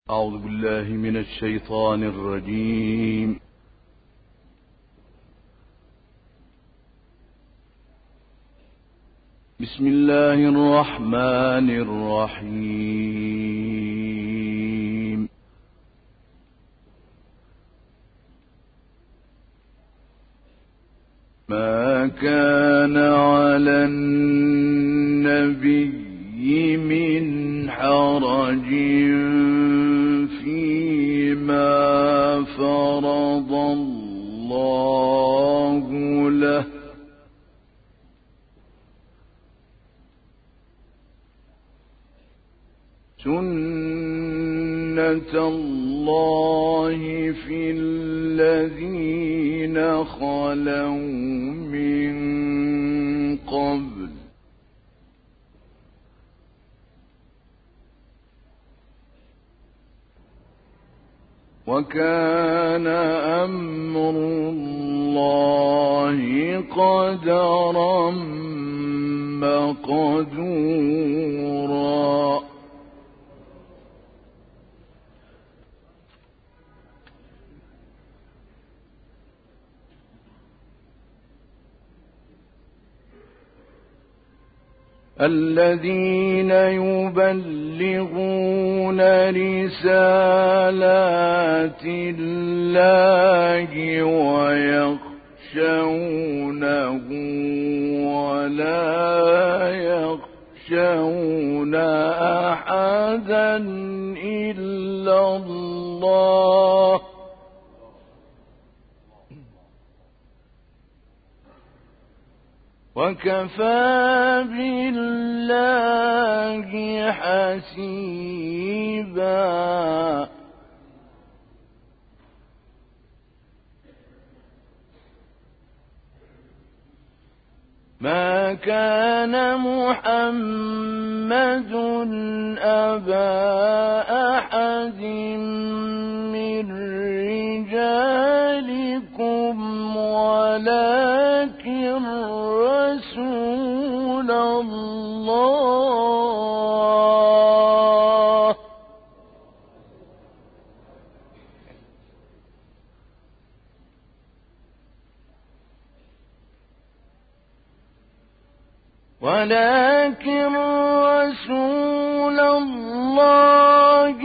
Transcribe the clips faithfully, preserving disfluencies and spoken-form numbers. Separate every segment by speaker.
Speaker 1: أعوذ بالله من الشيطان الرجيم. بسم الله الرحمن الرحيم. ما كان على النبي من حرج فيما فرض الله له، سنة الله في الذين خلوا من قبل، وكان أمر الله قدرا مقدورا. الذين يبلغون رسالات الله ويخشونه ولا يخشون أحدا إلا الله، وكفى بالله حسيبا. ما كان محمد أبا أحد من رجالكم ولكن رسول الله ولكن رسول الله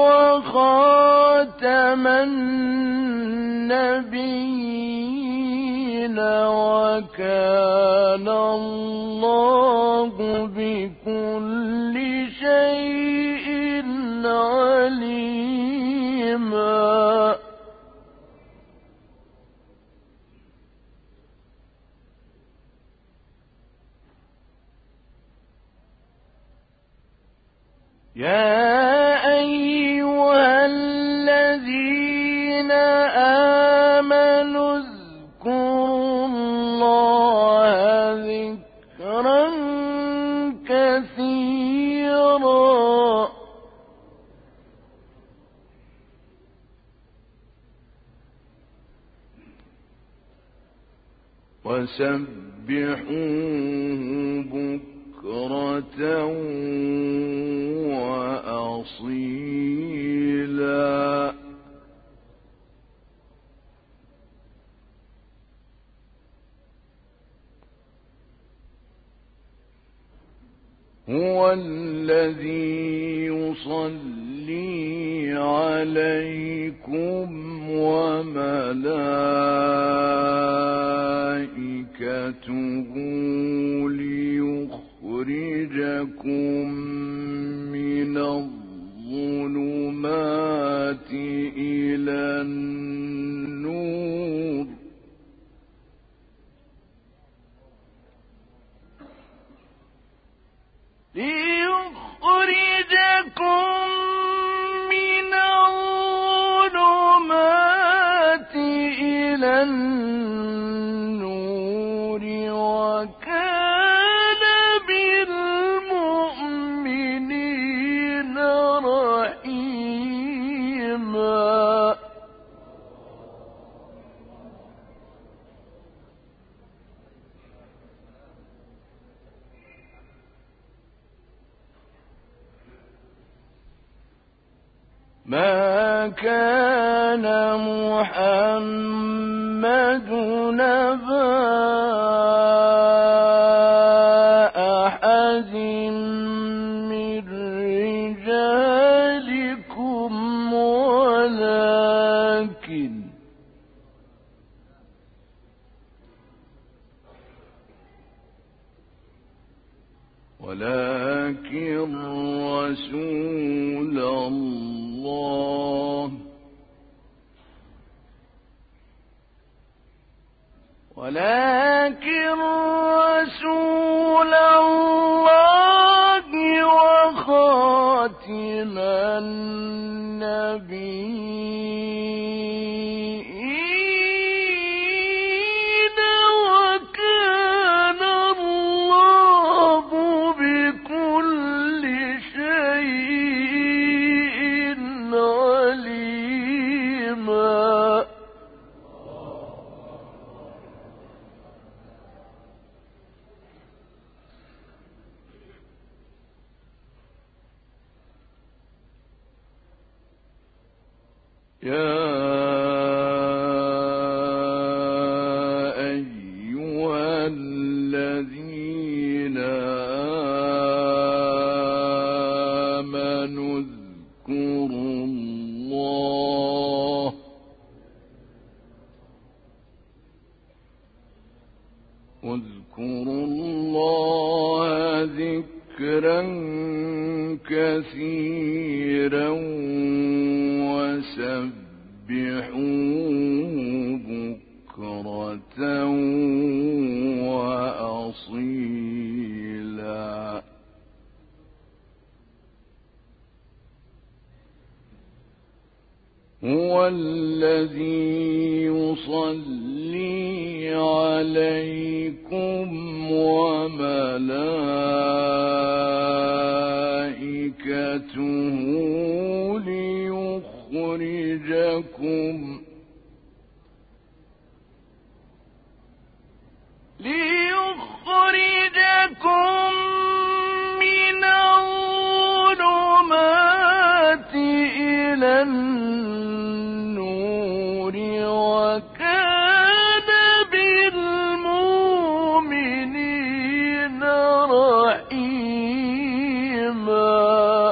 Speaker 1: وخاتم النبيين، وكان الله بكل شيء عليما. يا أيها الذين آمنوا اذكروا الله ذكرا كثيرا وسبحوه بكرة وأصيلا. هو الذي يصلي عليكم وملائكته ليخرجكم من الظلمات إلى النور، ليخرجكم من الظلمات إلى النور، وكان بالمؤمنين رحيما. ما كان محمد نبا أحد من رجالكم ولكن ولكن رسول الله ولكن رسول الله وخاتم النبيين وكان الله بكل شيء عليما. يا أيها الذين آمنوا اذكروا الله اذكروا الله ذكرا كثيرا وسبحوه بكرة وأصيلا. هو الذي يصلي عليكم وملائكته ليخرجكم ليخرجكم من الظلمات إلى النور وكان بالمؤمنين رحيما.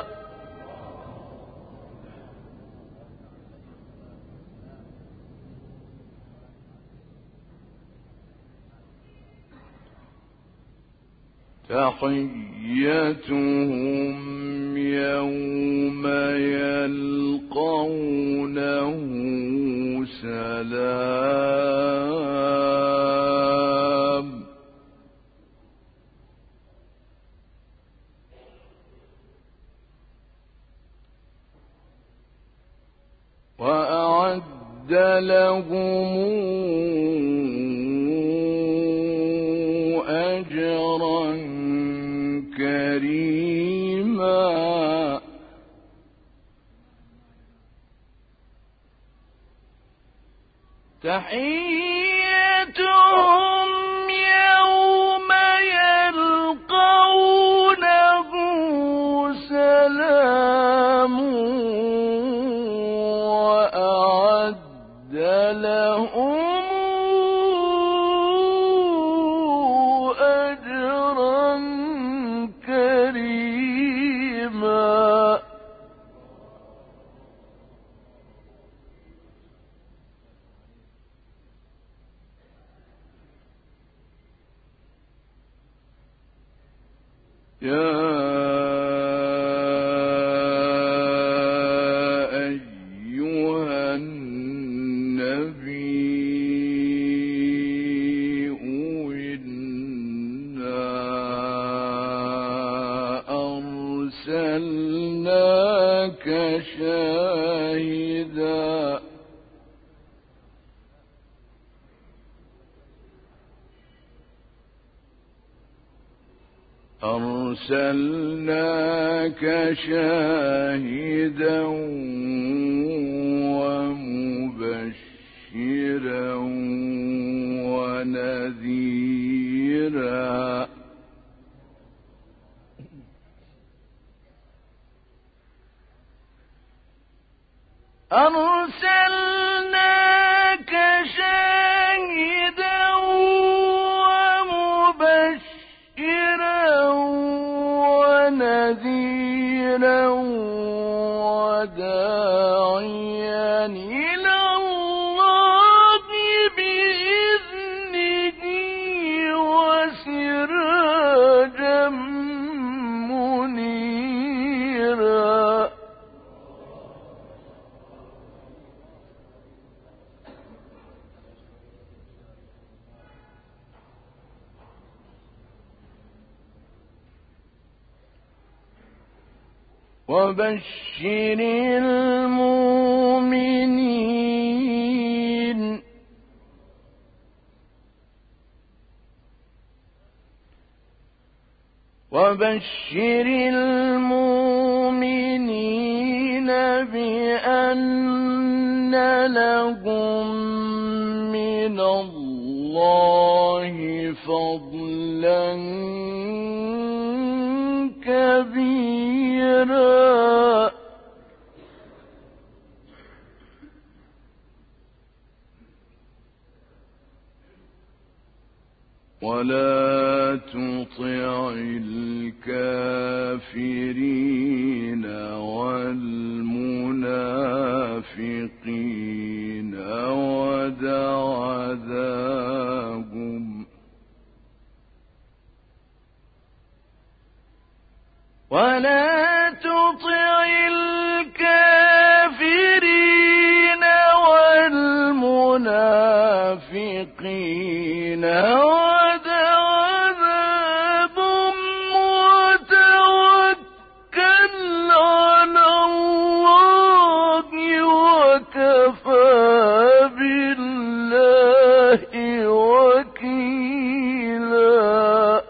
Speaker 1: تحيتهم يوم يلقونه سلام. وأعد لهم أجرا كريما. تحيتهم يوم يلقونه سلام وأعد لهم أجرا كريما. يا أيها النبي إنا أرسلناك شاهدا أرسلناك شاهدا ومبشرا ونذيرا. أرسلناك شاهدا ومبشرا ونذيرا وداعيا إلى الله بإذنه وسراجا منيرا. وبشر المؤمنين وبشر المؤمنين بأن لهم من الله فضلا كبيرا. ولا تطع الكافرين والمنافقين ودع عذابهم ولا تطع الكافرين والمنافقين ودع عذابهم وتوكل على الله وكفى بالله وكيلا.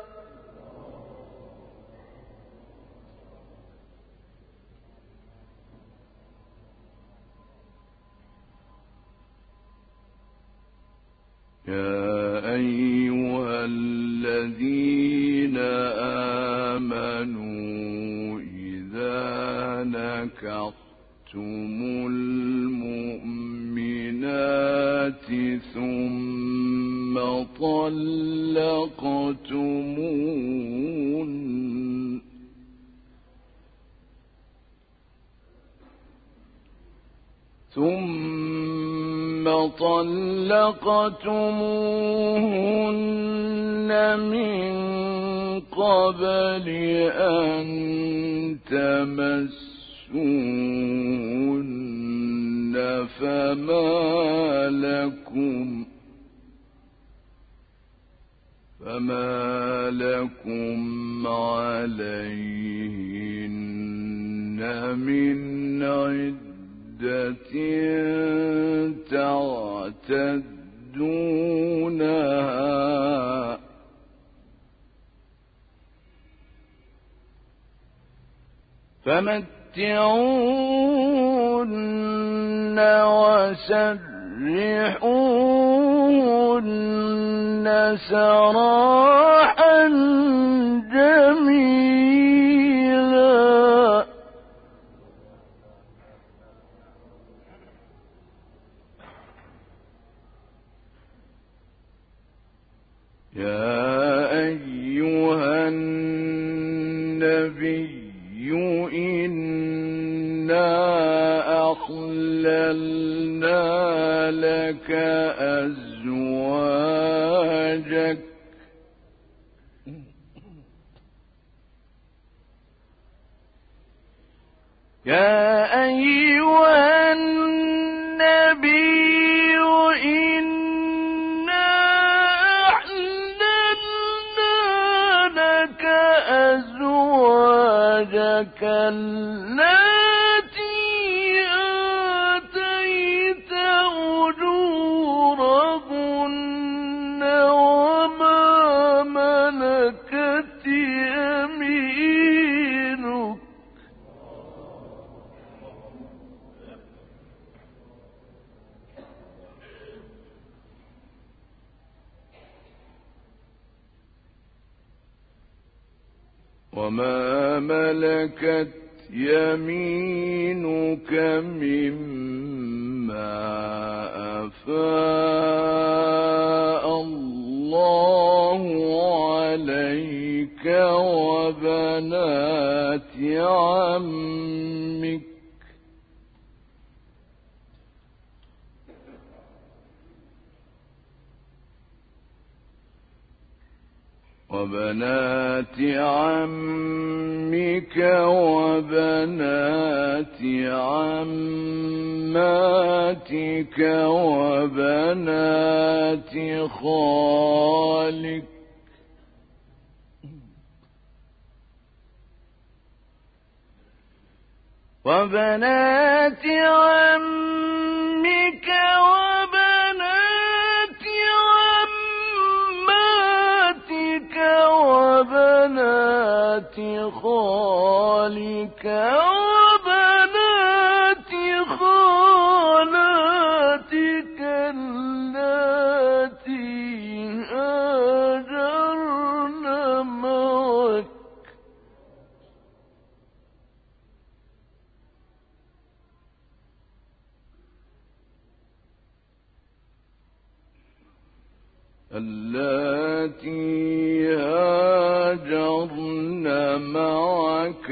Speaker 1: يا أيها الذين آمنوا إذا نكحتم المؤمنات ثم طلقتموهن ثم طلقتموهن من قبل أن تمسوهن فما لكم فما لكم عليهن من عدة تعتدونها فمتعوهن وسرحوهن سراحا جميلا. يا أيها النبي إنا أحللنا لك أزواجك يا أيها النبي إنا أحللنا لك أزواجك التي آتيت أجورهن وما ملكت يمينك وما ملكت يمينك مما عمك وبنات عمك وبنات عماتك وبنات خالك وبنات عمك وبنات عماتك وبنات خالك وبنات خالاتك اللاتي هاجرن معك اللاتي هاجرن معك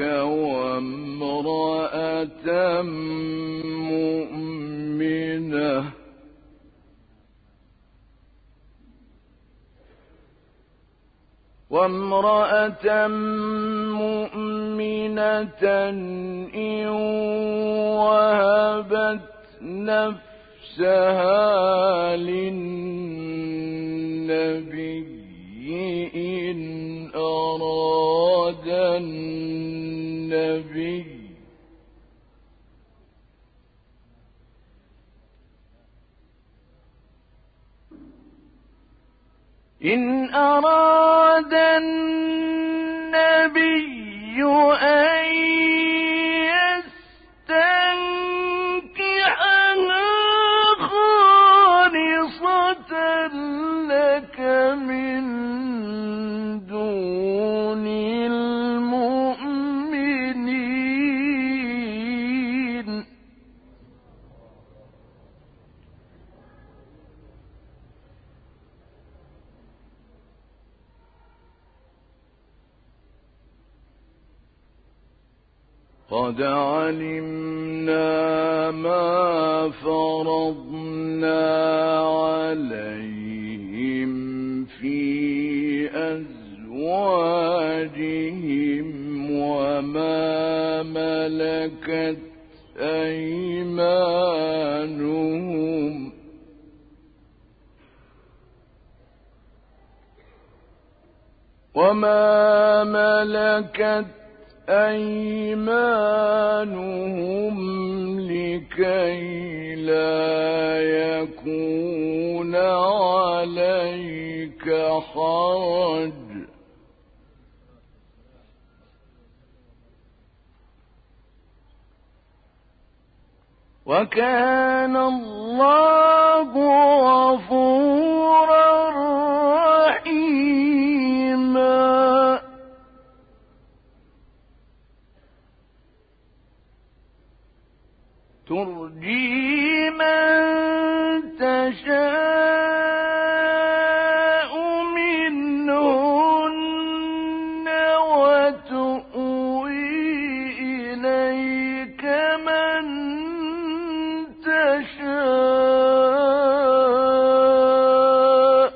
Speaker 1: وامرأة مؤمنة وامرأة مؤمنة إن وهبت نفسها للنبي إن أراد النبي إن أراد النبي أن يستنكحها خالصة لك من دون المؤمنين قد علمنا ما فرضنا عليهم في أزواجهم وما ملكت أيمانهم وما ملكت أيمانهم لكي لا يكون عليك حرج وكان الله غفورا رحيما ترجي من تشاء منهن وتؤوي إليك من تشاء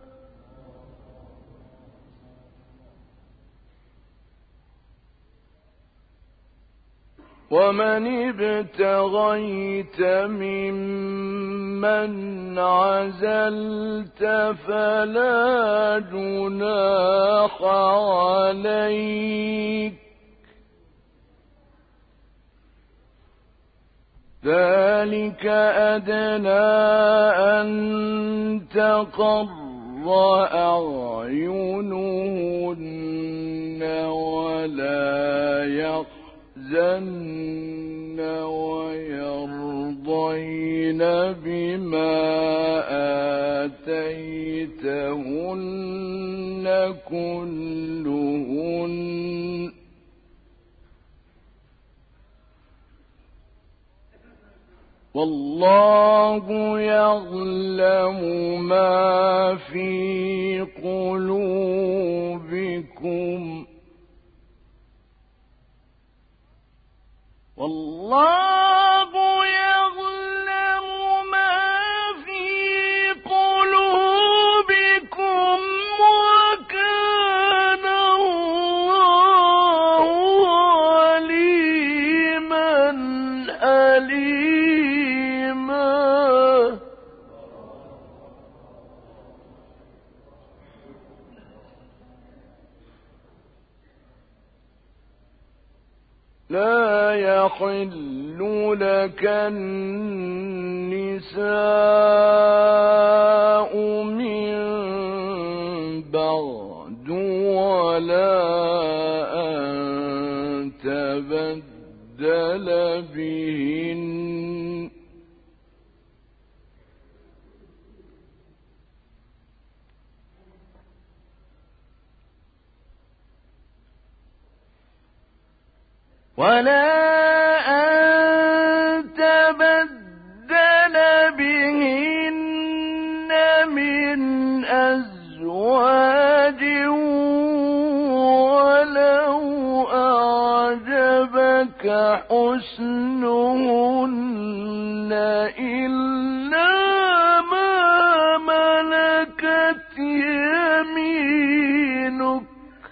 Speaker 1: ومن ابتغيت ممن عزلت فلا جناح عليك ذلك أدنى أن تقر أعينهن ولا يحزن ويرضين بما آتيتهن كلهن والله يعلم ما في قلوبكم والله يعلم ما في قلوبكم وكان الله عليما حليما. لا يحل لك النساء من بعد ولا أن تبدل بهن ولا أن تبدل بهن من أزواج ولو أعجبك حسنهن إلا ما ملكت يمينك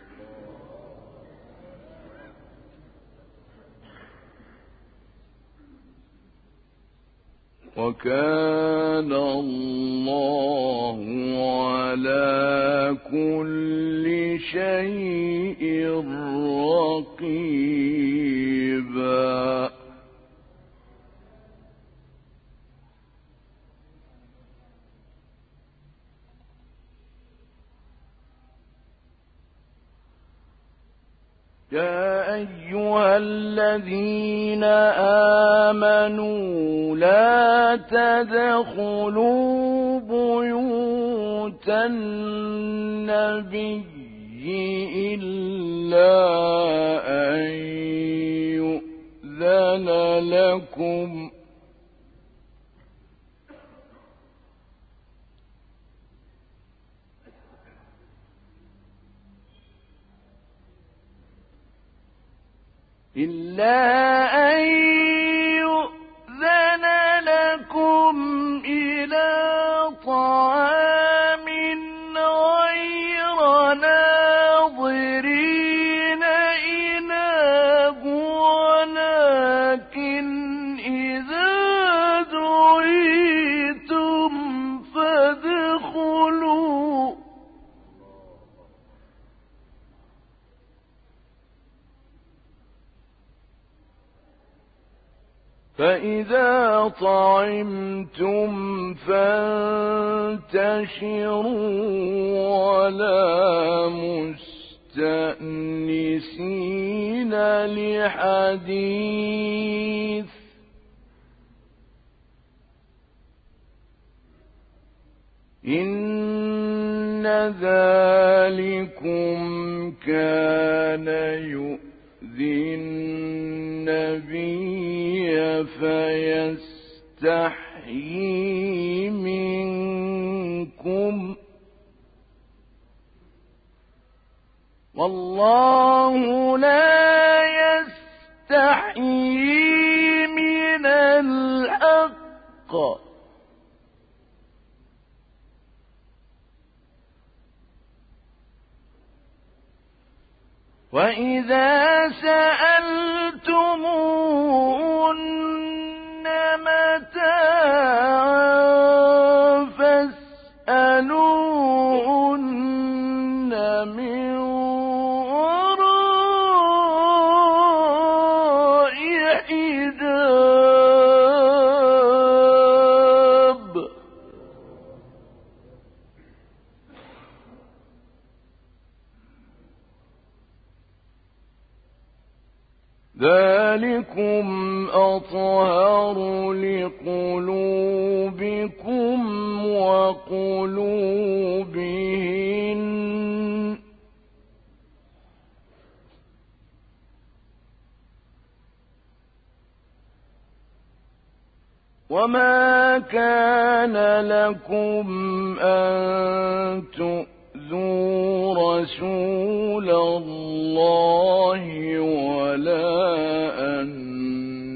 Speaker 1: وكان الله على كل شيء رقيبا. يا أيها الذين آمنوا لا تدخلوا بيوت النبي إلا أن يؤذن لكم إلا أن يؤذن لكم إلى طعام غير ناظرين إناه ولكن إذا دعيتم فادخلوا فإذا طعمتم فانتشروا ولا مستأنسين لحديث إن ذلكم كان يؤذي النبي فيستحيي منكم والله لا يستحيي من الحق وإذا سألتموهن متاعا فاسألوهن من وراء حجاب ذلكم أطهر لقلوبكم وقلوبهن وما كان لكم أن تؤذوا رسول الله ولا أن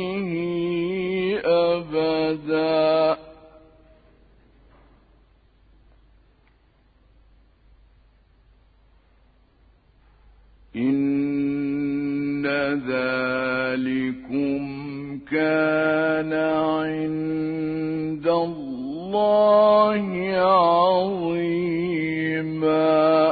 Speaker 1: أبدا. إن ذلكم كان عند الله عظيما.